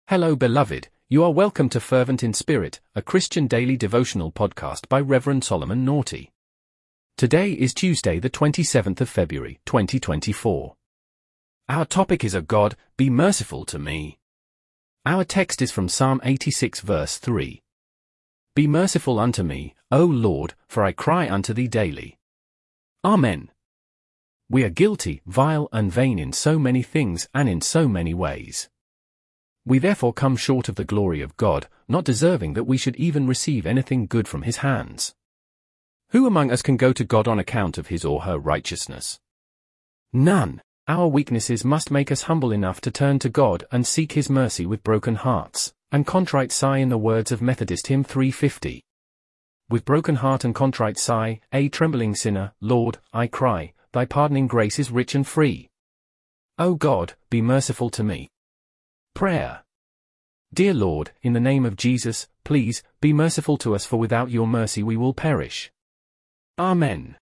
Hello beloved, you are welcome to Fervent in Spirit, a Christian daily devotional podcast by Reverend Solomon Naughty. Today is Tuesday the 27th of February, 2024. Our topic is, "O God, be merciful to me." Our text is from Psalm 86 verse 3. Be merciful unto me, O Lord, for I cry unto thee daily. Amen. We are guilty, vile and vain in so many things and in so many ways. We therefore come short of the glory of God, not deserving that we should even receive anything good from His hands. Who among us can go to God on account of his or her righteousness? None. Our weaknesses must make us humble enough to turn to God and seek His mercy with broken hearts, and contrite sigh in the words of Methodist hymn 350. With broken heart and contrite sigh, a trembling sinner, Lord, I cry, thy pardoning grace is rich and free. O God, be merciful to me. Prayer. Dear Lord, in the name of Jesus, please, be merciful to us, for without your mercy we will perish. Amen.